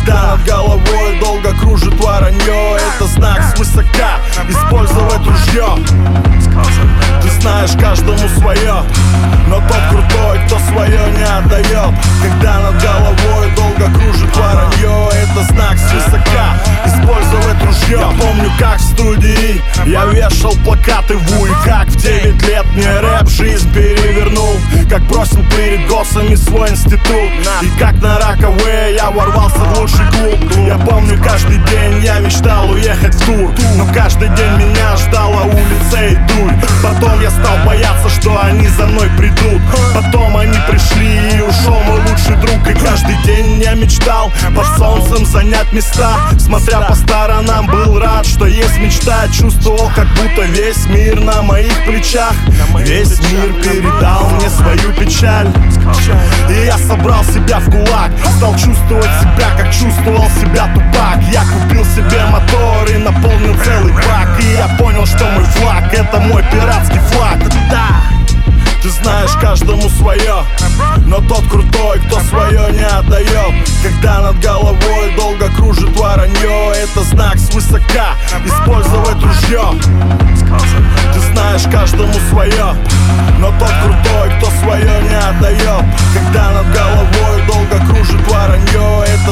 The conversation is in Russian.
Когда над головой долго кружит воронье, это знак свысока использовать ружье. Ты знаешь, каждому свое, но тот крутой, кто свое не отдает. Когда над головой долго кружит воронье, это знак свысока использовать ружье. Я помню, как в студии я вешал плакаты в УИ, как в 9 лет мне рэп жизнь перевернул, как бросил перед госсами свой институт, и как на Раковые я ворвался в лучший клуб. Я помню, каждый день я мечтал уехать в тур, но каждый день меня ждала улица и дурь. Потом я стал бояться, что они за мной придут. Потом они пришли, и ушел мой лучший друг. И каждый день я мечтал под солнцем занять места. Смотря по сторонам, был рад, что есть мечта. Чувствовал, как будто весь мир на моих плечах. Весь мир передал мне свою печаль. И я собрал себя в кулак, стал чувствовать себя, как чувствовал себя Тупак. Я купил себе мотор и наполнил целый бак. И я понял, что мой флаг — это мой пиратский флаг. Да. Ты знаешь, каждому свое, но тот крутой, кто свое не отдает. Когда над головой долго кружит воронье, это знак свысока использовать ружье. Ты знаешь, каждому свое, но тот крутой, кто свое не отдает. Когда над головой долго кружит воронье,